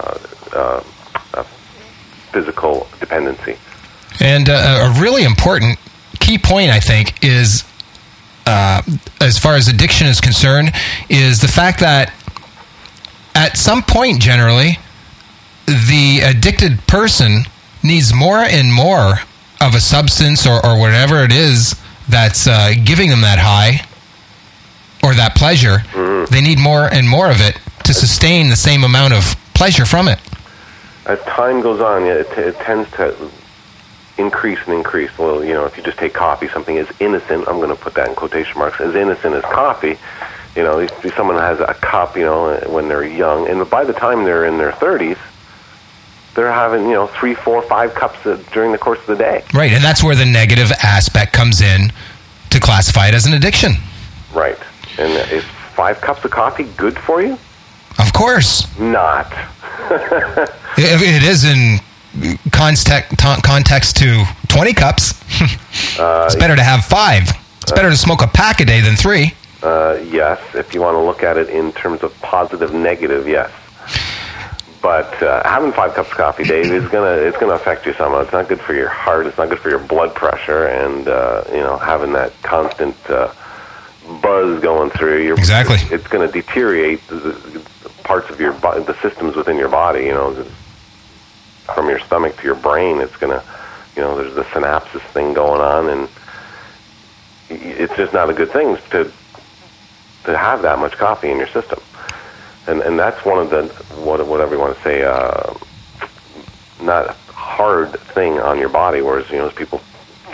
physical dependency. And a really important key point, I think, is as far as addiction is concerned, is the fact that at some point, generally, the addicted person needs more and more of a substance or whatever it is that's giving them that high or that pleasure. Mm-hmm. They need more and more of it to sustain the same amount of pleasure from it. As time goes on, it tends to increase and increase. Well, if you just take coffee, something as innocent, I'm going to put that in quotation marks, as innocent as coffee, if someone has a cup, when they're young, and by the time they're in their 30s, they're having, 3, 4, 5 cups during the course of the day. Right, and that's where the negative aspect comes in to classify it as an addiction. Right. And is 5 cups of coffee good for you? Of course. Not. It is in context to 20 cups. It's better to have 5. It's better to smoke a pack a day than 3. Yes, if you want to look at it in terms of positive, negative, yes. But having 5 cups of coffee, Dave, it's gonna affect you somehow. It's not good for your heart. It's not good for your blood pressure, and having that constant buzz going through your exactly. It's going to deteriorate the parts of your body, the systems within your body. From your stomach to your brain, it's gonna, there's the synapses thing going on, and it's just not a good thing to have that much coffee in your system. And that's one of the, whatever you want to say, not hard thing on your body, whereas, as people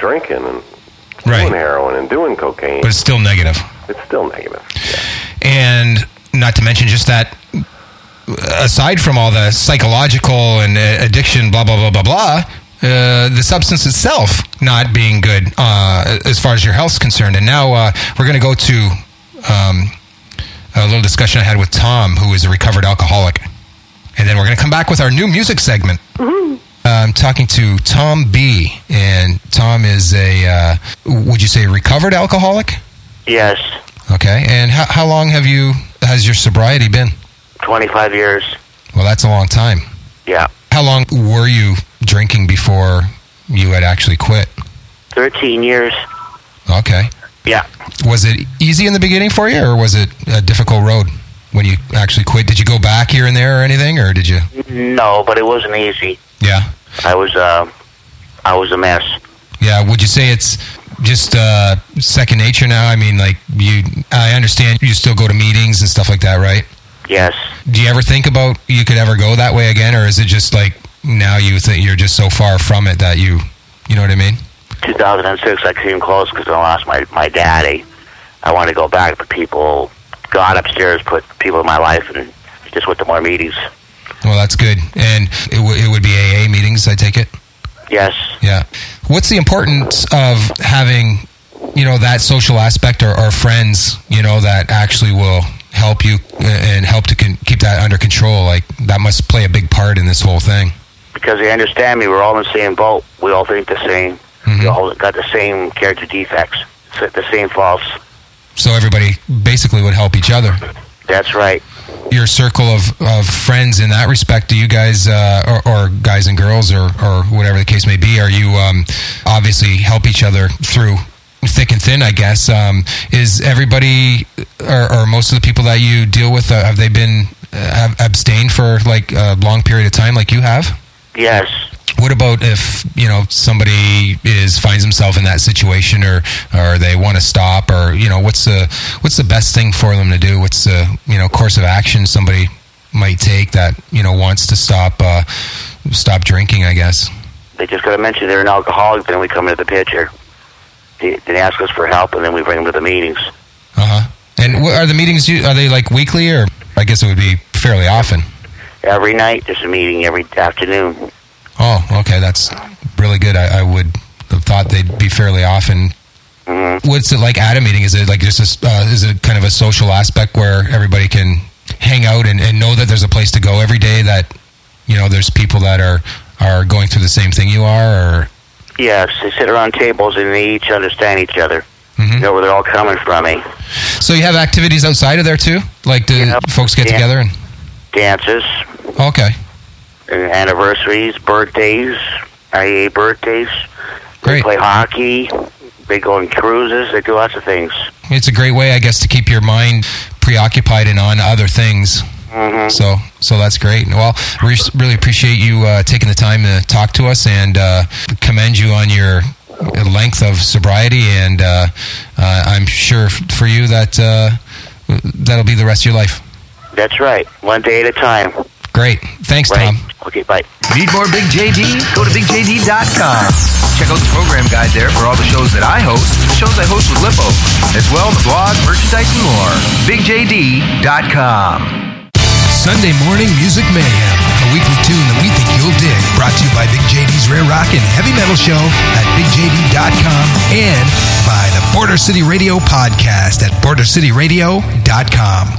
drinking and doing heroin and doing cocaine. But it's still negative. It's still negative. Yeah. And not to mention just that, aside from all the psychological and addiction, blah, blah, blah, blah, blah, the substance itself not being good as far as your health's concerned. And now we're going to go to a little discussion I had with Tom, who is a recovered alcoholic. And then we're going to come back with our new music segment. Mm-hmm. I'm talking to Tom B. And Tom is would you say recovered alcoholic? Yes. Okay. And how long has your sobriety been? 25 years. Well, that's a long time. Yeah. How long were you drinking before you had actually quit? 13 years. Okay. Yeah. Was it easy in the beginning for you, or was it a difficult road when you actually quit? Did you go back here and there or anything, or did you? No, but it wasn't easy. Yeah. I was a mess. Yeah. Would you say it's just second nature now? I mean, like I understand you still go to meetings and stuff like that, right? Yes. Do you ever think about you could ever go that way again, or is it just like now you think you're just so far from it that you know what I mean? 2006, I came close because I lost my daddy. I wanted to go back, but people got upstairs, put people in my life, and just went to more meetings. Well, that's good. And it would be AA meetings, I take it? Yes. Yeah. What's the importance of having, that social aspect or friends, that actually will help you and help to keep that under control? Like, that must play a big part in this whole thing. Because they understand me. We're all in the same boat. We all think the same. Mm-hmm. We all got the same character defects, the same faults. So everybody basically would help each other. That's right. Your circle of friends in that respect, do you guys, or guys and girls, or whatever the case may be, are you obviously help each other through thick and thin, I guess? Is everybody, or most of the people that you deal with, have they been abstained for like a long period of time like you have? Yes. What about if, somebody finds himself in that situation or they want to stop, or, what's the best thing for them to do? What's the, course of action somebody might take that, wants to stop drinking, I guess? They just got to mention they're an alcoholic, then we come into the picture. They ask us for help, and then we bring them to the meetings. Uh-huh. And what are the meetings, are they like weekly, or I guess it would be fairly often? Every night, there's a meeting every afternoon. Oh, okay, that's really good. I would have thought they'd be fairly often. Mm-hmm. What's it like at a meeting? Is it like just is it kind of a social aspect where everybody can hang out and know that there's a place to go every day, that, there's people that are going through the same thing you are? Or yes, they sit around tables and they each understand each other. Mm-hmm. Where they're all coming from, eh? So you have activities outside of there too? Like do folks get together and dances? Okay. Anniversaries, birthdays, IA birthdays. Great. They play hockey. They go on cruises. They do lots of things. It's a great way, I guess, to keep your mind preoccupied and on other things. Mm-hmm. So that's great. Well, we really appreciate you taking the time to talk to us, and commend you on your length of sobriety. And I'm sure for you that that'll be the rest of your life. That's right. One day at a time. Great. Thanks, right. Tom. Okay, bye. Need more Big JD? Go to BigJD.com. Check out the program guide there for all the shows that I host, the shows I host with Lippo, as well as the blog, merchandise, and more. BigJD.com. Sunday Morning Music Mayhem, a weekly tune that we think you'll dig. Brought to you by Big JD's Rare Rock and Heavy Metal Show at BigJD.com and by the Border City Radio podcast at BorderCityRadio.com.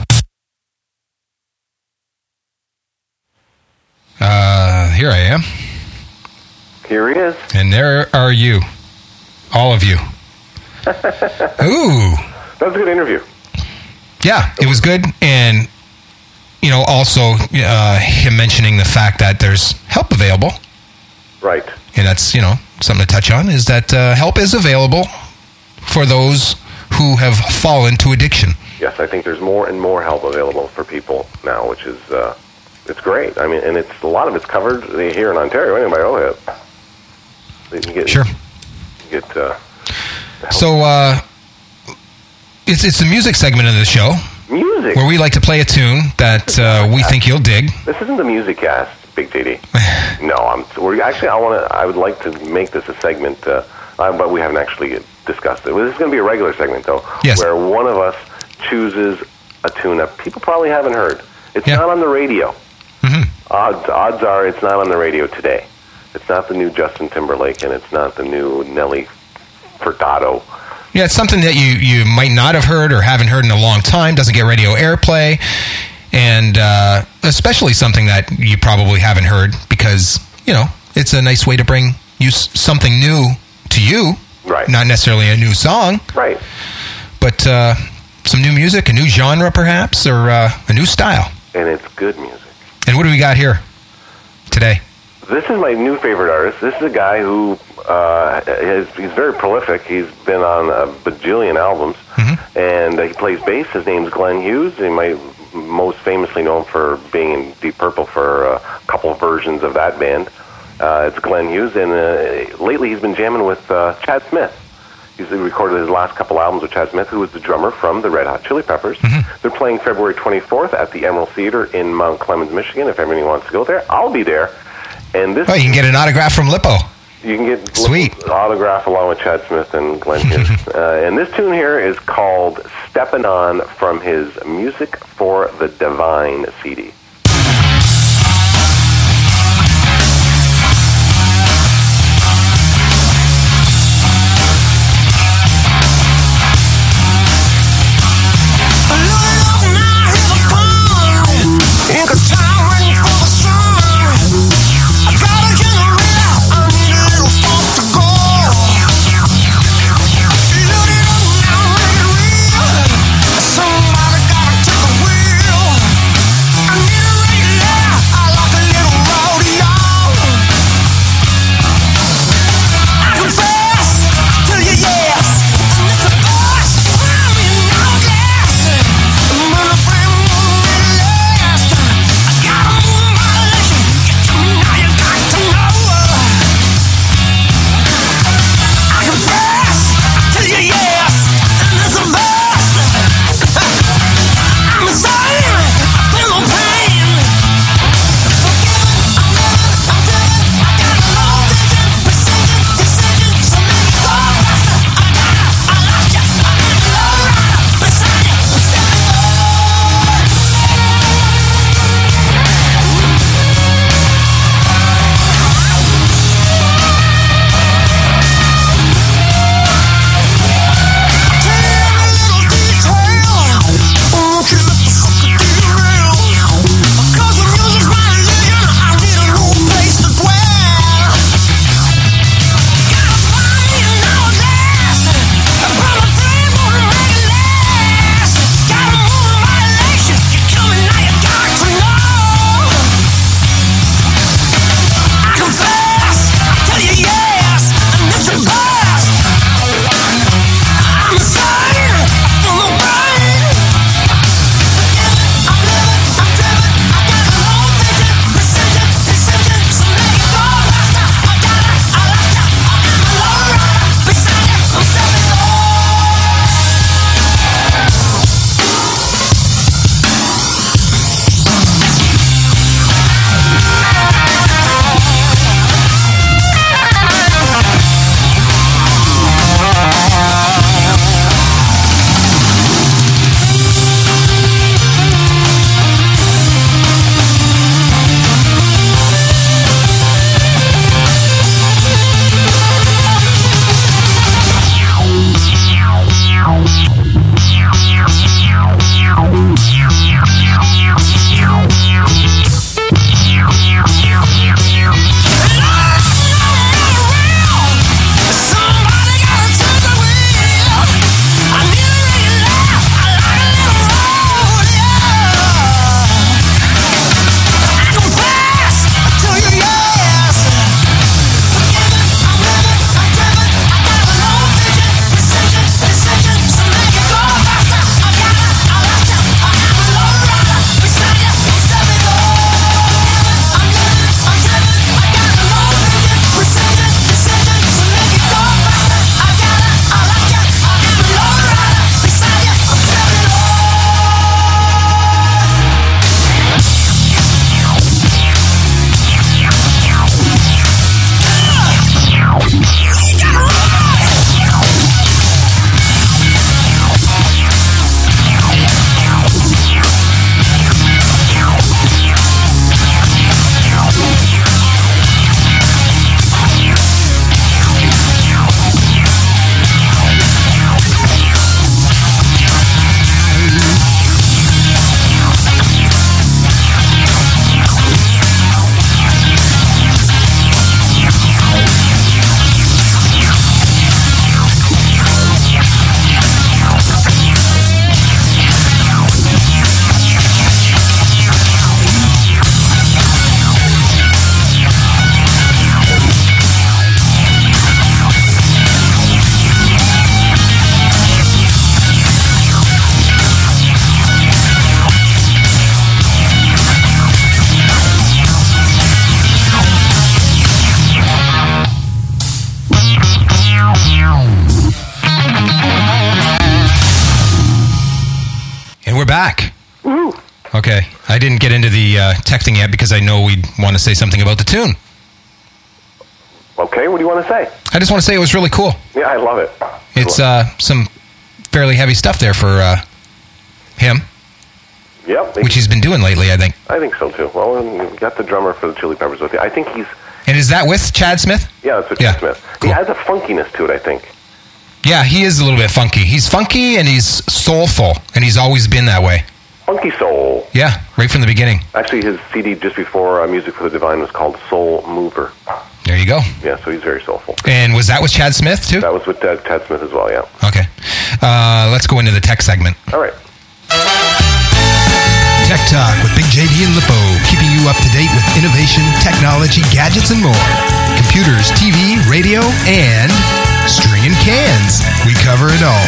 Here I am. Here he is. And there are you. All of you. Ooh. That was a good interview. Yeah, it was good. And, also him mentioning the fact that there's help available. Right. And that's, something to touch on, is that help is available for those who have fallen to addiction. Yes, I think there's more and more help available for people now, which is... it's great. I mean, and it's a lot of it's covered here in Ontario anyway. Sure. So it's the music segment of the show. Music, where we like to play a tune that we think you'll dig. This isn't the music cast, Big JD. No, I would like to make this a segment but we haven't actually discussed it. Well, this is going to be a regular segment, though, where one of us chooses a tune that people probably haven't heard. It's not on the radio. Mm-hmm. Odds are it's not on the radio today. It's not the new Justin Timberlake, and it's not the new Nelly Furtado. Yeah, it's something that you might not have heard or haven't heard in a long time, doesn't get radio airplay, and especially something that you probably haven't heard because, it's a nice way to bring you something new to you. Right. Not necessarily a new song. Right. But some new music, a new genre perhaps, or a new style. And it's good music. And what do we got here today? This is my new favorite artist. This is a guy who he's very prolific. He's been on a bajillion albums, and he plays bass. His name's Glenn Hughes. He might most famously known for being in Deep Purple for a couple of versions of that band. It's Glenn Hughes, and lately he's been jamming with Chad Smith. He's recorded his last couple albums with Chad Smith, who was the drummer from the Red Hot Chili Peppers. They're playing February 24th at the Emerald Theater in Mount Clemens, Michigan. If anybody wants to go there, I'll be there. And this you can get an autograph from Lippo. You can get Sweet autograph along with Chad Smith and Glenn Hughes. And this tune here is called Steppin' On from his Music for the Divine CD. Somebody gotta take the wheel. I need back. Woo-hoo. Okay. I didn't get into the texting yet because I know we'd want to say something about the tune. Okay, what do you want to say? I just want to say it was really cool. Yeah, I love it. It's some fairly heavy stuff there for him. Yep. Which he's been doing lately, I think. I think so, too. Well, you got the drummer for the Chili Peppers with you. I think he's... And is that with Chad Smith? Yeah, that's with Chad Smith. Cool. He has a funkiness to it, I think. Yeah, he is a little bit funky. He's funky and he's soulful, and he's always been that way. Funky soul. Yeah, right from the beginning. Actually, his CD just before Music for the Divine was called Soul Mover. There you go. Yeah, so he's very soulful. And was that with Chad Smith, too? That was with Chad Smith as well, yeah. Okay. Let's go into the tech segment. All right. Tech Talk with Big JD and Lippo, keeping you up to date with innovation, technology, gadgets, and more. Computers, TV, radio, and stringing cans. We cover it all.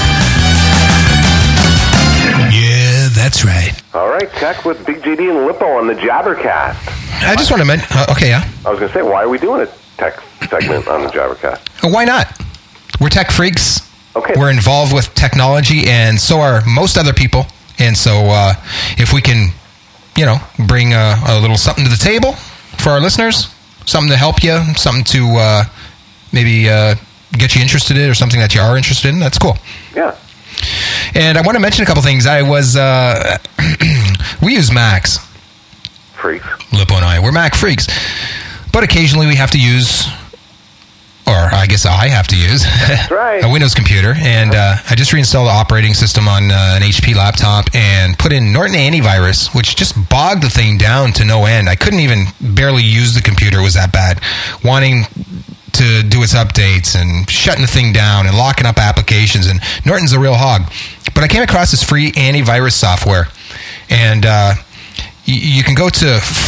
Yeah, that's right. All right, tech with Big JD and Lippo on the Jabbercast. I just want to mention... okay, yeah. I was going to say, why are we doing a tech segment on the Jabbercast? Why not? We're tech freaks. Okay. We're involved with technology, and so are most other people. And so if we can, bring a little something to the table for our listeners, something to help you, something to maybe get you interested in or something that you are interested in, that's cool. Yeah. And I want to mention a couple things. I was... we use Macs. Freaks. Lippo and I. We're Mac freaks. But occasionally we have to use... or I guess I have to use That's right. a Windows computer, and I just reinstalled the operating system on an HP laptop and put in Norton Antivirus, which just bogged the thing down to no end. I couldn't even barely use the computer. It was that bad. Wanting to do its updates and shutting the thing down and locking up applications, and Norton's a real hog. But I came across this free antivirus software, and you can go to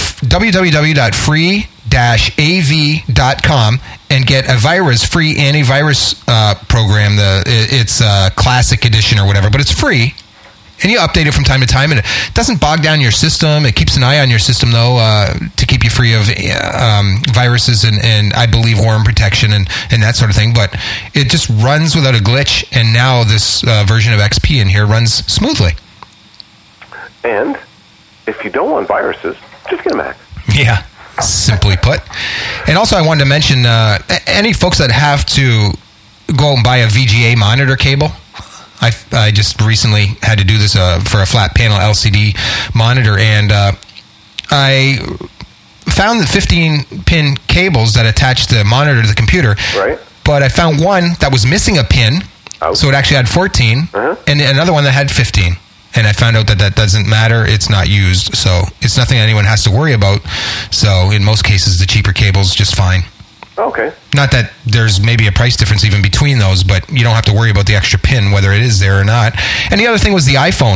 www.free-av.com and get a free antivirus program. It's Classic Edition or whatever, but it's free. And you update it from time to time, and it doesn't bog down your system. It keeps an eye on your system, though, to keep you free of viruses and I believe, worm protection and that sort of thing. But it just runs without a glitch, and now this version of XP in here runs smoothly. And if you don't want viruses, just get a Mac. Yeah, simply put. And also I wanted to mention any folks that have to go out and buy a VGA monitor cable. I just recently had to do this for a flat panel LCD monitor, and I found the 15-pin cables that attach the monitor to the computer. Right. But I found one that was missing a pin, so it actually had 14, and another one that had 15. And I found out that doesn't matter. It's not used, so it's nothing anyone has to worry about. So in most cases, the cheaper cable's just fine. Okay. Not that there's maybe a price difference even between those, but you don't have to worry about the extra pin, whether it is there or not. And the other thing was the iPhone.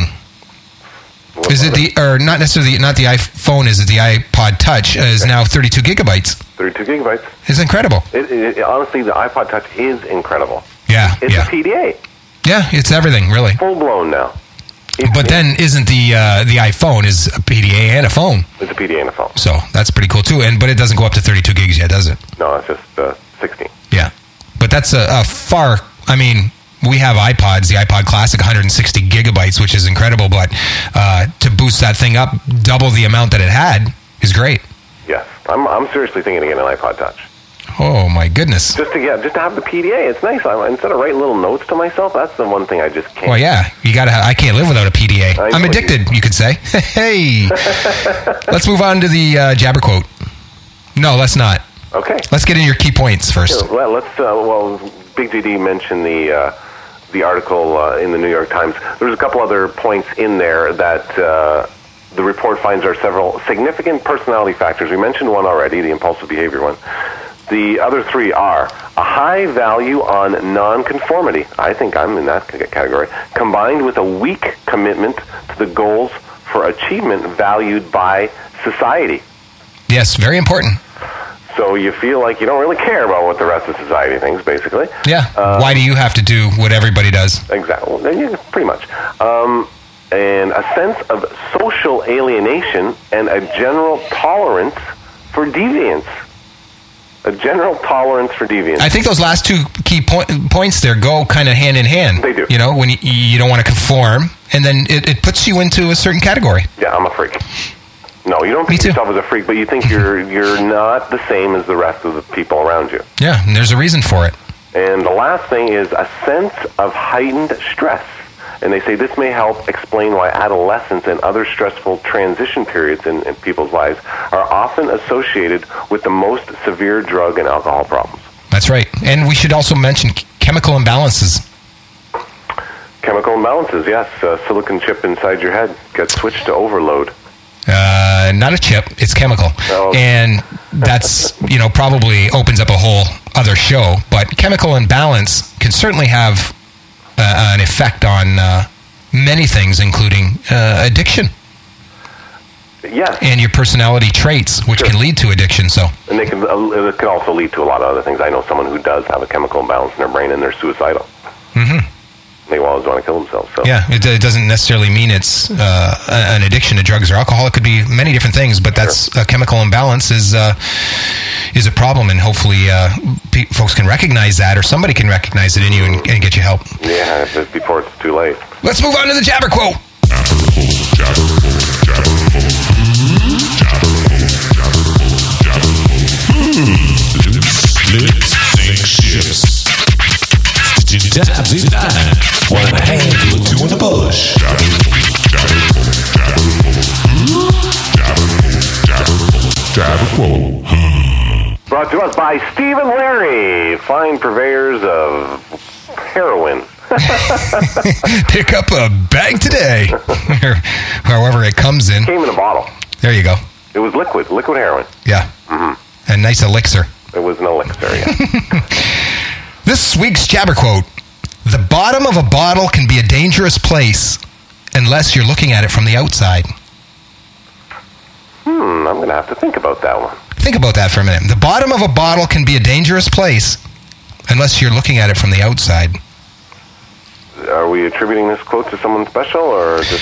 Not necessarily, not the iPhone, is it the iPod Touch is now 32 gigabytes. 32 gigabytes. It's incredible. Honestly, the iPod Touch is incredible. Yeah. It's a PDA. Yeah, it's everything, really. Full blown now. But then isn't the iPhone is a PDA and a phone? It's a PDA and a phone. So that's pretty cool too. But it doesn't go up to 32 gigs yet, does it? No, it's just 16. Yeah, but that's a far. I mean, we have iPods, the iPod Classic, 160 gigabytes, which is incredible. But to boost that thing up double the amount that it had is great. Yes, I'm seriously thinking of getting an iPod Touch. Oh my goodness! Just to have the PDA, it's nice. Instead of writing little notes to myself, that's the one thing I just can't. Well, yeah, you gotta. I can't live without a PDA. I'm addicted, you could say. Hey, let's move on to the Jabber quote. No, let's not. Okay. Let's get in your key points first. Sure. Well, let's. Big JD mentioned the article in the New York Times. There's a couple other points in there that the report finds are several significant personality factors. We mentioned one already, the impulsive behavior one. The other three are a high value on nonconformity. I think I'm in that category. Combined with a weak commitment to the goals for achievement valued by society. Yes, very important. So you feel like you don't really care about what the rest of society thinks, basically. Yeah. Why do you have to do what everybody does? Exactly. Well, pretty much. And a sense of social alienation and a general tolerance for deviance. A general tolerance for deviance. I think those last two key points there go kind of hand in hand. They do. You know, when you don't want to conform, and then it puts you into a certain category. Yeah, I'm a freak. No, you don't think yourself as a freak, but you think you're not the same as the rest of the people around you. Yeah, and there's a reason for it. And the last thing is a sense of heightened stress. And they say this may help explain why adolescence and other stressful transition periods in people's lives are often associated with the most severe drug and alcohol problems. That's right. And we should also mention chemical imbalances. Chemical imbalances, yes. Silicon chip inside your head gets switched to overload. Not a chip, it's chemical. Oh. And that's, probably opens up a whole other show. But chemical imbalance can certainly have an effect on many things, including addiction. Yes. And your personality traits, which can lead to addiction. So. And it can also lead to a lot of other things. I know someone who does have a chemical imbalance in their brain, and they're suicidal. Mm-hmm. They always want to kill themselves. So. Yeah, it doesn't necessarily mean it's an addiction to drugs or alcohol. It could be many different things, but that's a chemical imbalance is a problem, and hopefully folks can recognize that, or somebody can recognize it in you and get you help. Yeah, before it's too late. Let's move on to the Jabber Quote. One in the hand, two in the bush. Jabber Quote. Brought to us by Steve and Larry, fine purveyors of heroin. Pick up a bag today. However it comes in. It came in a bottle. There you go. It was liquid heroin. Yeah. Mm-hmm. A nice elixir. It was an elixir, yeah. This week's Jabber Quote. The bottom of a bottle can be a dangerous place unless you're looking at it from the outside. I'm going to have to think about that one. Think about that for a minute. The bottom of a bottle can be a dangerous place unless you're looking at it from the outside. Are we attributing this quote to someone special, or just...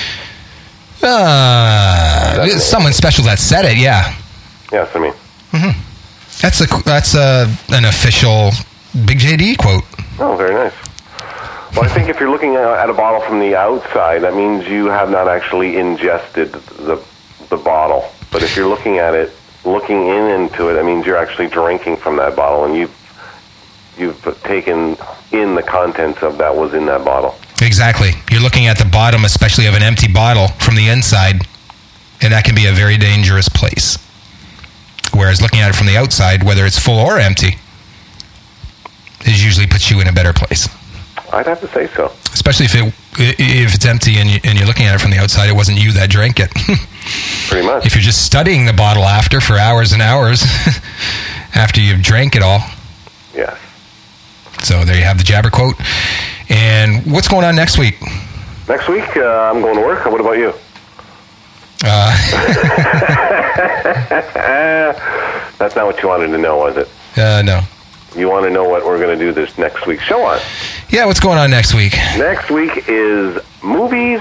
someone special that said it, yeah. Yes, I mean. Mm-hmm. That's an official Big JD quote. Oh, very nice. Well, I think if you're looking at a bottle from the outside, that means you have not actually ingested the bottle. But if you're looking at it, looking into it, that means you're actually drinking from that bottle, and you've taken in the contents of that was in that bottle. Exactly. You're looking at the bottom, especially of an empty bottle, from the inside, and that can be a very dangerous place. Whereas looking at it from the outside, whether it's full or empty, it usually puts you in a better place. I'd have to say so. Especially if it's empty and you're looking at it from the outside, it wasn't you that drank it. Pretty much. If you're just studying the bottle after for hours and hours after you've drank it all. Yes. So there you have the Jabber Quote. And what's going on next week? Next week, I'm going to work. What about you? That's not what you wanted to know, was it? No. You want to know what we're going to do this next week's show on? Yeah, what's going on next week? Next week is movies.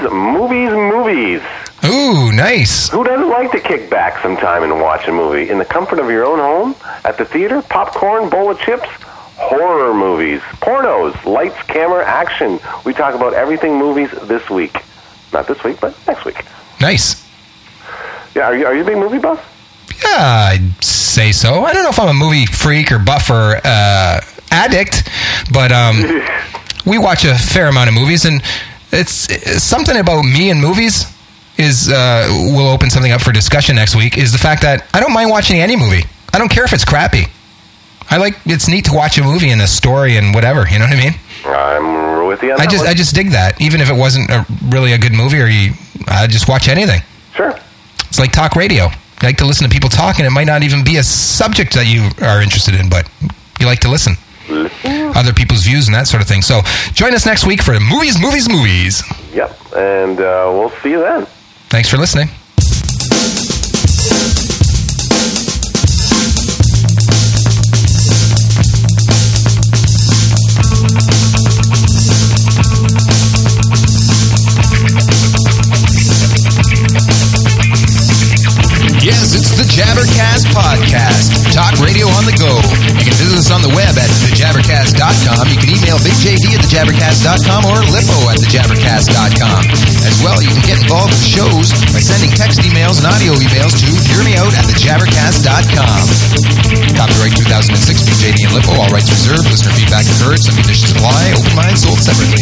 Ooh, nice. Who doesn't like to kick back sometime and watch a movie? In the comfort of your own home, at the theater, popcorn, bowl of chips, horror movies, pornos, lights, camera, action. We talk about everything movies this week. Not this week, but next week. Nice. Yeah, are you a big movie buff? Yeah, I'd say so. I don't know if I'm a movie freak or buff or addict, but we watch a fair amount of movies, and it's something about me and movies is we'll open something up for discussion next week, is the fact that I don't mind watching any movie. I don't care if it's crappy. It's neat to watch a movie and a story and whatever, you know what I mean? I'm with you on that one. I just dig that, even if it wasn't really a good movie, or I just watch anything. Sure. It's like talk radio. You like to listen to people talk, and it might not even be a subject that you are interested in, but you like to listen. Other people's views and that sort of thing. So join us next week for Movies. Yep, and we'll see you then. Thanks for listening. Yes, it's the Jabbercast Podcast. Talk radio on the go. You can visit us on the web at thejabbercast.com. You can email BigJD at thejabbercast.com or Lippo@thejabbercast.com. As well, you can get involved with the shows by sending text emails and audio emails to hearmeout@thejabbercast.com. Copyright 2006, BigJD and Lippo. All rights reserved. Listener feedback encouraged. Some conditions apply. Open mind sold separately.